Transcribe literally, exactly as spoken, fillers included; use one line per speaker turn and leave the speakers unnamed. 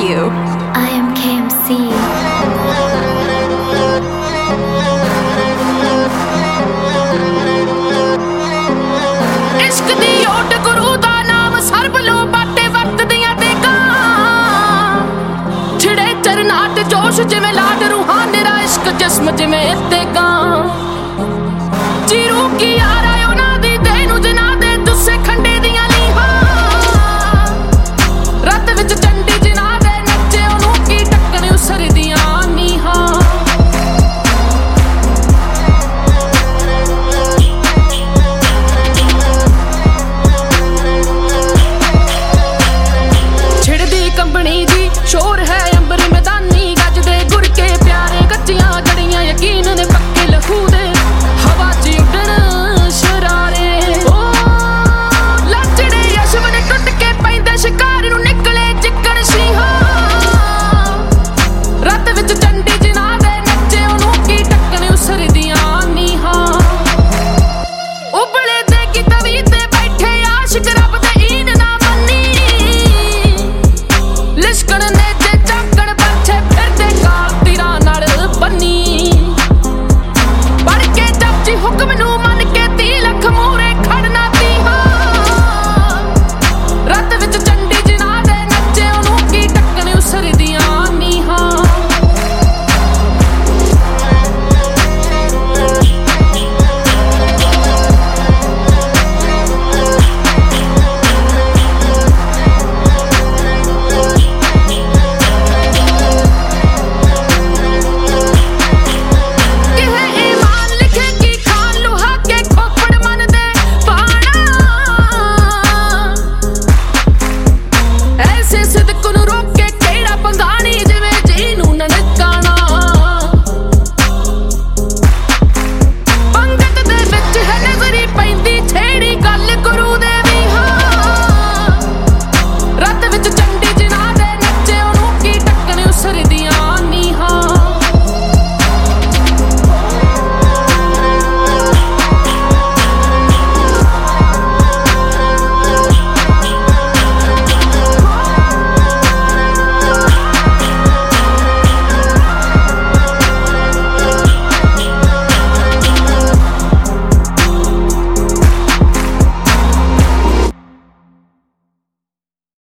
you.
I am K M C.
इश्क दी ओट गुरु दा नाम सर्ब लो बाटे वक्त दियां देगा छिड़े चरनाट जोश जिवें लाड रूहां निरा इश्क जिस्म जिवें इत्तेगा चिरू किया